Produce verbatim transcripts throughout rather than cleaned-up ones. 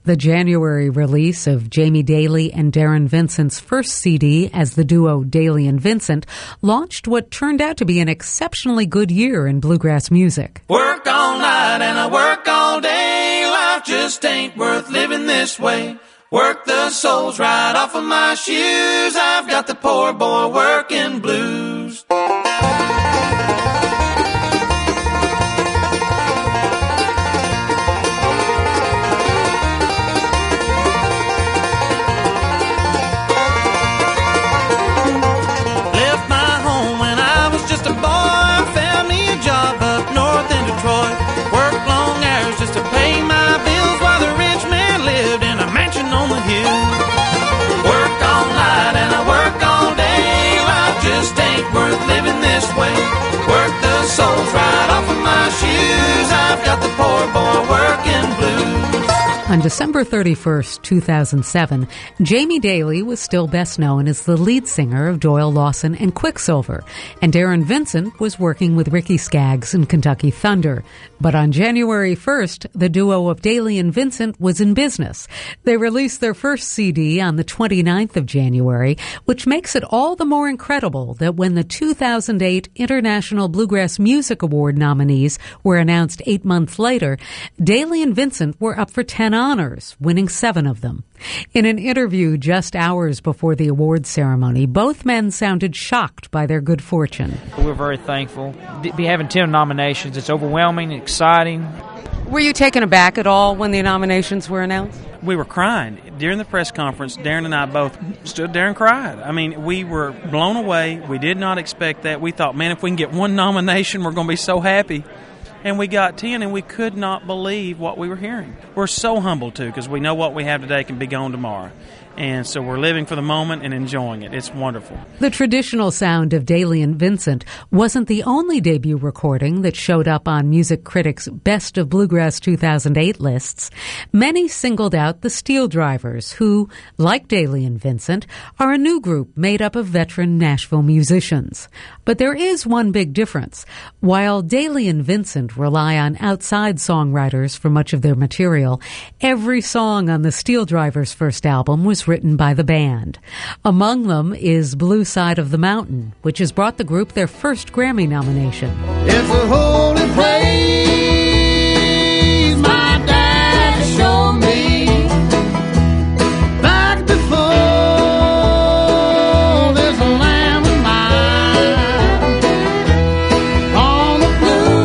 The January release of Jamie Dailey and Darren Vincent's first C D as the duo Dailey and Vincent launched what turned out to be an exceptionally good year in bluegrass music. Work all night and I work all day. Life just ain't worth living this way. Work the soles right off of my shoes. I've got the poor boy working blues. On December thirty-first, two thousand seven, Jamie Dailey was still best known as the lead singer of Doyle Lawson and Quicksilver, and Darren Vincent was working with Ricky Skaggs and Kentucky Thunder. But on January first, the duo of Dailey and Vincent was in business. They released their first C D on the twenty-ninth of January, which makes it all the more incredible that when the two thousand eight International Bluegrass Music Award nominees were announced eight months later, Dailey and Vincent were up for ten honors, winning seven of them. In an interview just hours before the awards ceremony, both men sounded shocked by their good fortune. We're very thankful to be having ten nominations. It's overwhelming, exciting. Were you taken aback at all when the nominations were announced? We were crying. During the press conference, Darren and I both stood there and cried. I mean, we were blown away. We did not expect that. We thought, man, if we can get one nomination, we're going to be so happy. And we got ten, and we could not believe what we were hearing. We're so humbled, too, because we know what we have today can be gone tomorrow. And so we're living for the moment and enjoying it. It's wonderful. The traditional sound of Dailey and Vincent wasn't the only debut recording that showed up on Music Critics' Best of Bluegrass two thousand eight lists. Many singled out the Steel Drivers, who, like Dailey and Vincent, are a new group made up of veteran Nashville musicians. But there is one big difference. While Dailey and Vincent rely on outside songwriters for much of their material, every song on the Steel Drivers' first album was written by the band. Among them is Blue Side of the Mountain, which has brought the group their first Grammy nomination. It's a holy place my dad showed me back before this land of mine on the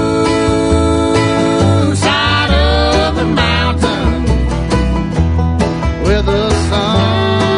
blue side of the mountain where the sun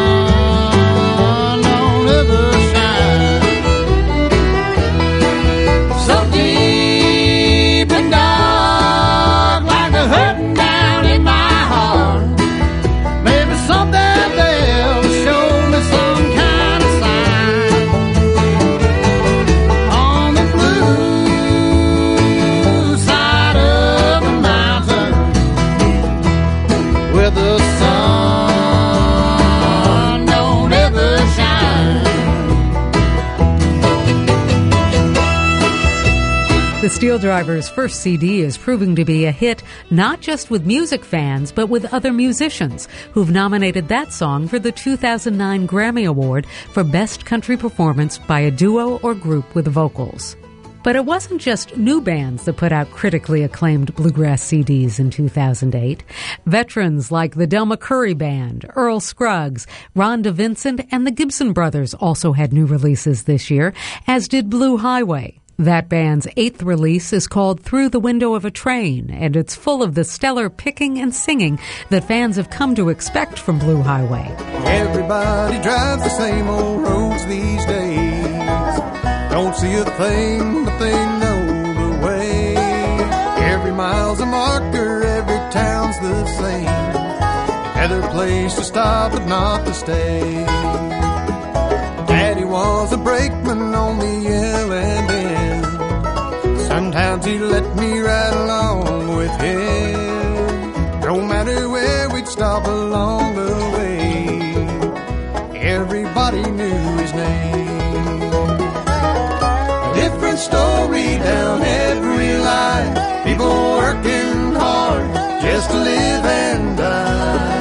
The Steel Drivers' first C D is proving to be a hit not just with music fans, but with other musicians who've nominated that song for the two thousand nine Grammy Award for Best Country Performance by a Duo or Group with Vocals. But it wasn't just new bands that put out critically acclaimed bluegrass C Ds in two thousand eight. Veterans like the Del McCoury Band, Earl Scruggs, Rhonda Vincent, and the Gibson Brothers also had new releases this year, as did Blue Highway. That band's eighth release is called Through the Window of a Train, and it's full of the stellar picking and singing that fans have come to expect from Blue Highway. Everybody drives the same old roads these days. Don't see a thing, but they know the way. Every mile's a marker, every town's the same. Another place to stop, but not to stay. Daddy was a brakeman on the L and N. Sometimes he let me ride along with him. No matter where we'd stop along the way, everybody knew his name. A different story down every line. People working hard just to live and die.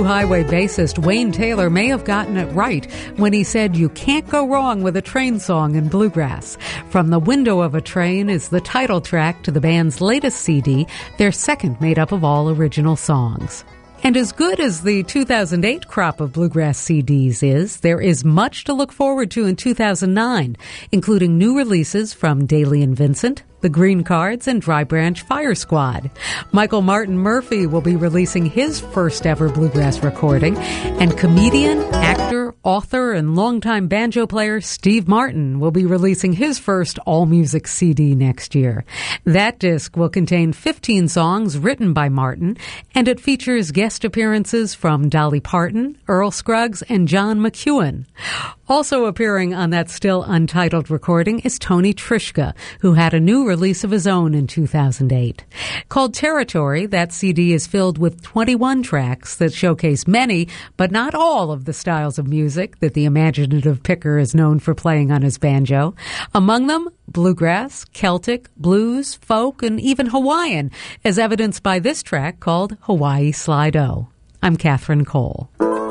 Highway bassist Wayne Taylor may have gotten it right when he said you can't go wrong with a train song in bluegrass. From the Window of a Train is the title track to the band's latest C D, their second made up of all original songs. And as good as the two thousand eight crop of bluegrass C Ds is, there is much to look forward to in two thousand nine, including new releases from Dailey and Vincent, the Green Cards, and Dry Branch Fire Squad. Michael Martin Murphey will be releasing his first ever bluegrass recording, and comedian, actor, author, and longtime banjo player Steve Martin will be releasing his first all-music C D next year. That disc will contain fifteen songs written by Martin, and it features guest appearances from Dolly Parton, Earl Scruggs, and John McEwen. Also appearing on that still untitled recording is Tony Trischka, who had a new release of his own in two thousand eight. Called Territory, that C D is filled with twenty-one tracks that showcase many, but not all, of the styles of music that the imaginative picker is known for playing on his banjo. Among them, bluegrass, Celtic, blues, folk, and even Hawaiian, as evidenced by this track called Hawaii Slide-O. I'm Catherine Cole.